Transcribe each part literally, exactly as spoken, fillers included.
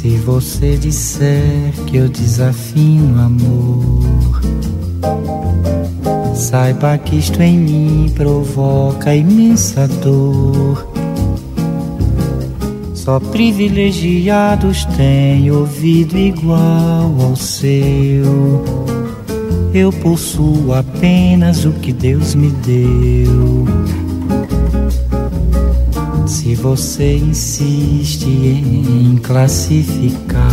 Se você disser que eu desafino amor, saiba que isto em mim provoca imensa dor. Só privilegiados têm ouvido igual ao seu. Eu possuo apenas o que Deus me deu. Se você insiste em classificar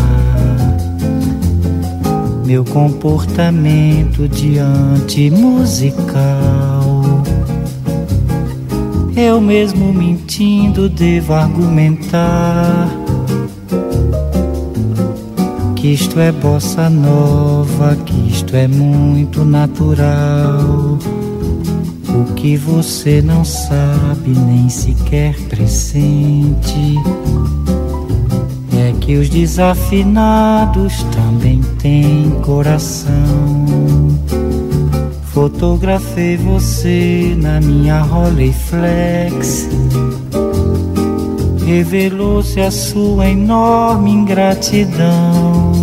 meu comportamento diante musical, eu mesmo mentindo devo argumentar que isto é bossa nova, que isto é muito natural. O que você não sabe nem sequer pressente é que os desafinados também têm coração. Fotografei você na minha Rolleiflex, revelou-se a sua enorme ingratidão.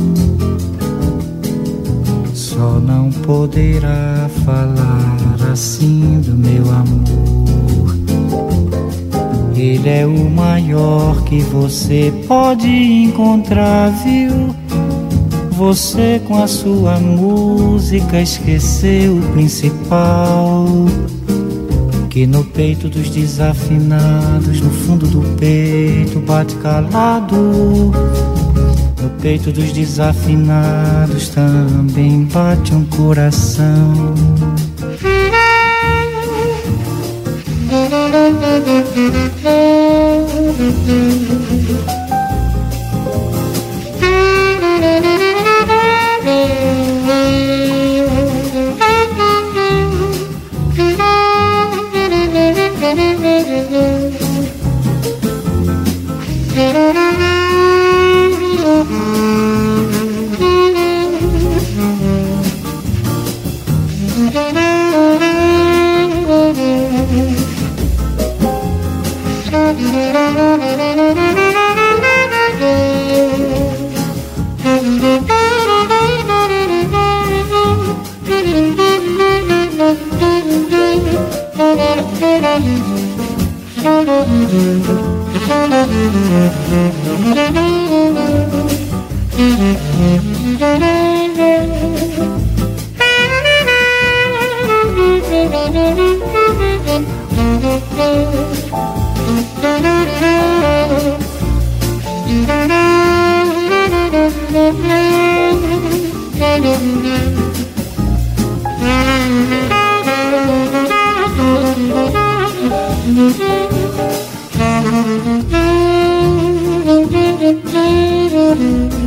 Só não poderá falar assim do meu amor. Ele é o maior que você pode encontrar, viu? Você com a sua música esqueceu o principal, que no peito dos desafinados, no fundo do peito bate calado. No peito dos desafinados também bate um coração. Thank you.